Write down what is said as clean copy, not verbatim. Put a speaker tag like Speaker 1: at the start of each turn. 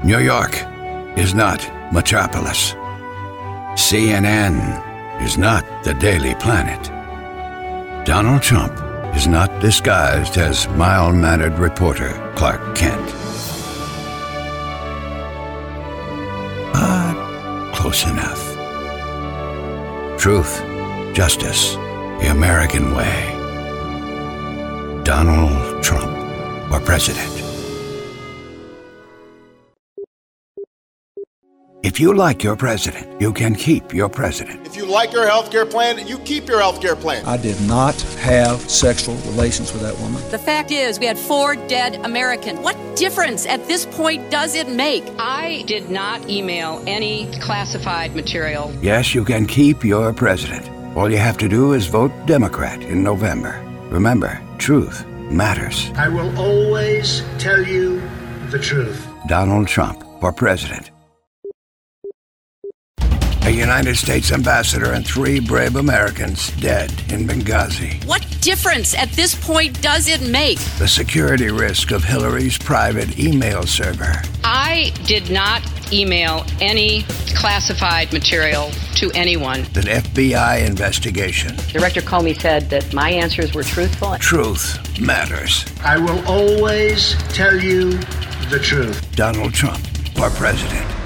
Speaker 1: New York is not Metropolis. CNN is not the Daily Planet. Donald Trump is not disguised as mild-mannered reporter Clark Kent. But close enough. Truth, justice, the American way. Donald Trump for president. If you like your president, you can keep your president.
Speaker 2: If you like your health care plan, you keep your health care plan.
Speaker 3: I did not have sexual relations with that woman.
Speaker 4: The fact is, we had 4 dead Americans. What difference at this point does it make?
Speaker 5: I did not email any classified material.
Speaker 1: Yes, you can keep your president. All you have to do is vote Democrat in November. Remember, truth matters.
Speaker 6: I will always tell you the truth.
Speaker 1: Donald Trump for president. A United States ambassador and 3 brave Americans dead in Benghazi.
Speaker 4: What difference at this point does it make?
Speaker 1: The security risk of Hillary's private email server.
Speaker 5: I did not email any classified material to anyone.
Speaker 1: An FBI investigation.
Speaker 5: Director Comey said that my answers were truthful.
Speaker 1: Truth matters.
Speaker 6: I will always tell you the truth.
Speaker 1: Donald Trump for president.